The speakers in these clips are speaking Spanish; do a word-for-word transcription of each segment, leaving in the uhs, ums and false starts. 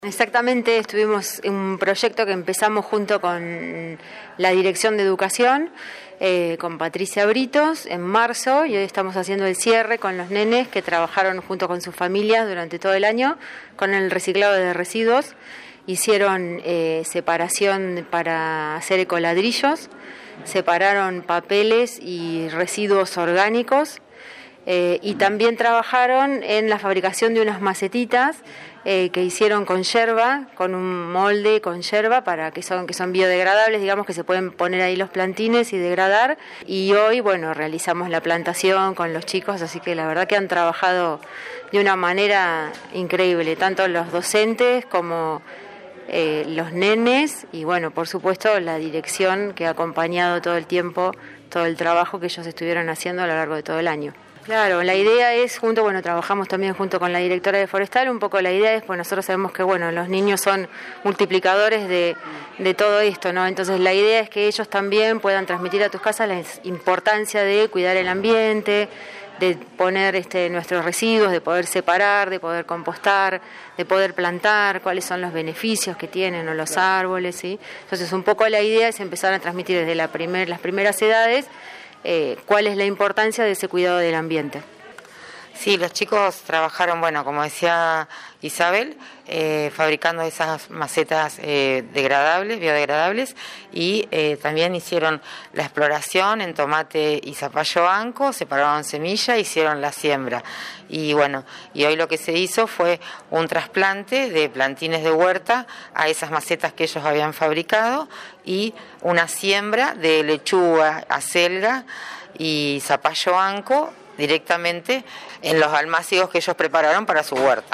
Exactamente, estuvimos en un proyecto que empezamos junto con la Dirección de Educación, eh, con Patricia Britos, en marzo, y hoy estamos haciendo el cierre con los nenes que trabajaron junto con sus familias durante todo el año con el reciclado de residuos. Hicieron eh, separación para hacer ecoladrillos, separaron papeles y residuos orgánicos. Eh, y también trabajaron en la fabricación de unas macetitas eh, que hicieron con yerba, con un molde con yerba para que son que son biodegradables, digamos que se pueden poner ahí los plantines y degradar. Y hoy, bueno, realizamos la plantación con los chicos, así que la verdad que han trabajado de una manera increíble, tanto los docentes como eh, los nenes y, bueno, por supuesto la dirección que ha acompañado todo el tiempo, todo el trabajo que ellos estuvieron haciendo a lo largo de todo el año. Claro, la idea es, junto, bueno, trabajamos también junto con la directora de Forestal, un poco la idea es, pues nosotros sabemos que, bueno, los niños son multiplicadores de, de todo esto, ¿no? Entonces la idea es que ellos también puedan transmitir a tus casas la importancia de cuidar el ambiente, de poner este, nuestros residuos, de poder separar, de poder compostar, de poder plantar, cuáles son los beneficios que tienen o los árboles, ¿sí? Entonces un poco la idea es empezar a transmitir desde la primer, las primeras edades Eh, cuál es la importancia de ese cuidado del ambiente. Sí, los chicos trabajaron, bueno, como decía Isabel, eh, fabricando esas macetas eh, degradables, biodegradables, y eh, también hicieron la exploración en tomate y zapallo anco, separaron semilla, hicieron la siembra. Y bueno, y hoy lo que se hizo fue un trasplante de plantines de huerta a esas macetas que ellos habían fabricado y una siembra de lechuga, acelga y zapallo anco directamente en los almácigos que ellos prepararon para su huerta.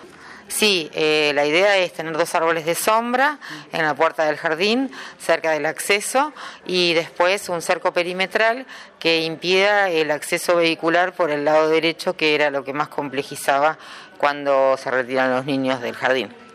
Sí, eh, la idea es tener dos árboles de sombra en la puerta del jardín, cerca del acceso, y después un cerco perimetral que impida el acceso vehicular por el lado derecho, que era lo que más complejizaba cuando se retiran los niños del jardín.